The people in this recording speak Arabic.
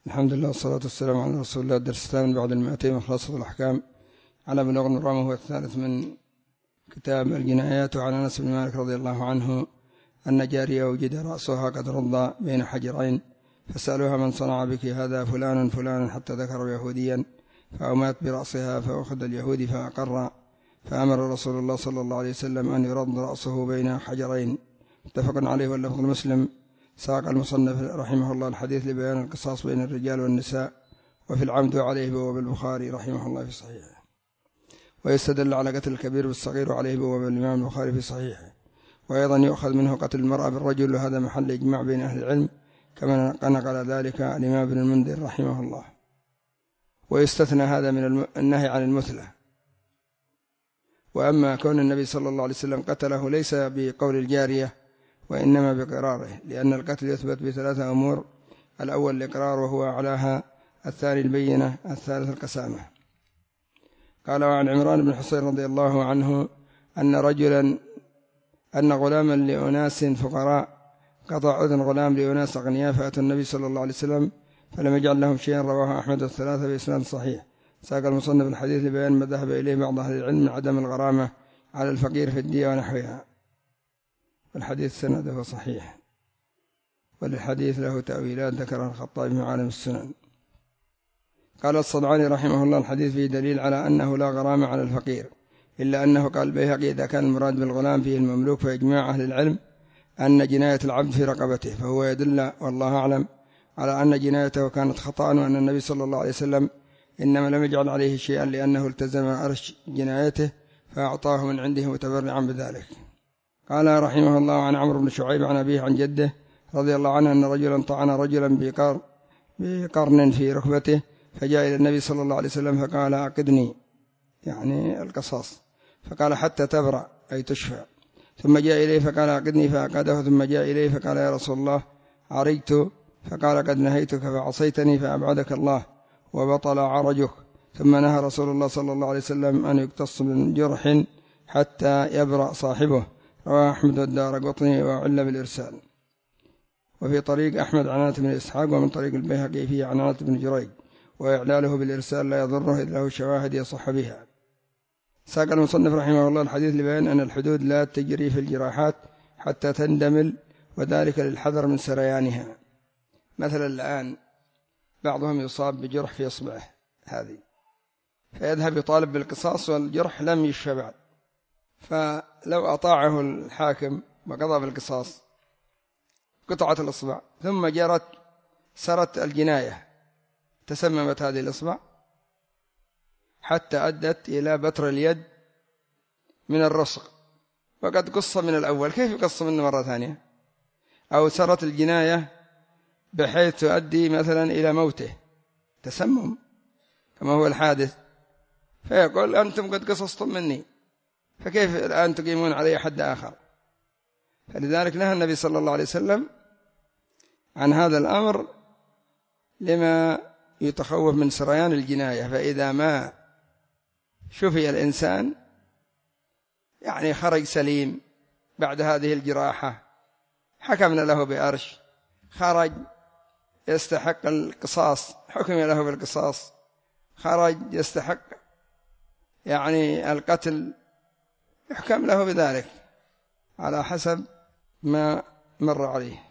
الحمد لله والصلاة والسلام على رسول الله. الدرس الثامن بعد 200 من خلاصة الأحكام على بلوغ المرام، وهو الثالث من كتاب الجنايات. وعن أنس بن مالك رضي الله عنه أن جارية وجد رأسها قد رض بين حجرين، فسألوها: من صنع بك هذا؟ فلان فلان، حتى ذكروا يهوديا، فأمات برأسها فأخذ اليهودي فأقر، فأمر رسول الله صلى الله عليه وسلم أن يرد رأسه بين حجرين. متفق عليه واللفظ مسلم. ساق المصنف رحمه الله الحديث لبيان القصاص بين الرجال والنساء، وفي العمد عليه بواب البخاري رحمه الله في صحيحه، ويستدل على قتل الكبير بالصغير عليه بواب الإمام البخاري في صحيحه. وأيضا يؤخذ منه قتل المرأة بالرجل، وهذا محل إجماع بين أهل العلم كما نقل ذلك الإمام ابن المنذر رحمه الله. ويستثنى هذا من النهي عن المثلة. وأما كون النبي صلى الله عليه وسلم قتله ليس بقول الجارية، وإنما بقراره، لأن القتل يثبت بثلاثة أمور: الأول الإقرار وهو أعلاها، الثاني البينة، الثالث القسامة. قال: وعن عمران بن حصين رضي الله عنه أن غلاما لأناس فقراء قطع أذن غلام لأناس أغنياء، فأتوا النبي صلى الله عليه وسلم فلم يجعل لهم شيئا. رواه أحمد والثلاثة بإسناد صحيح. ساق المصنف الحديث لبيان ما ذهب إليه بعض أهل العلم من عدم الغرامة على الفقير في الدية ونحوها، والحديث سنده صحيح، وللحديث له تأويلات ذكرها الخطابي في معالم السنن. قال الصنعاني رحمه الله: الحديث فيه دليل على أنه لا غرامة على الفقير، إلا أنه قال البيهقي: إذا كان المراد بالغلام فيه المملوك، فإجماع أهل العلم أن جناية العبد في رقبته، فهو يدل والله أعلم على أن جنايته كانت خطأ، وأن النبي صلى الله عليه وسلم إنما لم يجعل عليه شيئا لأنه التزم أرش جنايته فأعطاه من عنده متبرعا بذلك. قال رحمه الله: عن عمرو بن شعيب عن أبيه عن جده رضي الله عنه أن رجلا طعن رجلا بقرن في ركبته، فجاء إلى النبي صلى الله عليه وسلم فقال: أعقدني، يعني القصاص، فقال: حتى تبرأ، أي تشفى. ثم جاء إليه فقال: أعقدني، فأعقده. ثم جاء إليه فقال: يا رسول الله، عرجت، فقال: قد نهيتك فعصيتني فأبعدك الله وبطل عرجك. ثم نهى رسول الله صلى الله عليه وسلم أن يقتص من جرح حتى يبرأ صاحبه. رواه أحمد والدارقطني وعل بالإرسال. وفي طريق أحمد عنات بن إسحاق، ومن طريق البيهقي فيه عنات بن جريج، وإعلاله بالإرسال لا يضره إذ له شواهد يصح بها. ساق المصنف رحمه الله الحديث لبيان أن الحدود لا تجري في الجراحات حتى تندمل، وذلك للحذر من سريانها. مثلا الآن بعضهم يصاب بجرح في إصبعه هذه، فيذهب يطالب بالقصاص والجرح لم يشفى بعد، فلو أطاعه الحاكم وقضى بالقصاص قطعت الإصبع، ثم سرت الجناية، تسممت هذه الإصبع حتى أدت إلى بتر اليد من الرسغ، وقد قص من الأول، كيف يقص منه مرة ثانية؟ أو سرت الجناية بحيث تؤدي مثلا إلى موته، تسمم كما هو الحادث، فيقول: أنتم قد قصصتم مني، فكيف الآن تقيمون علي حد آخر؟ فلذلك نهى النبي صلى الله عليه وسلم عن هذا الأمر لما يتخوف من سريان الجناية. فإذا ما شفي الإنسان، يعني خرج سليم بعد هذه الجراحة، حكمنا له بأرش، خرج يستحق القصاص، حكم له بالقصاص، خرج يستحق يعني القتل، يحكم له بذلك على حسب ما مر عليه.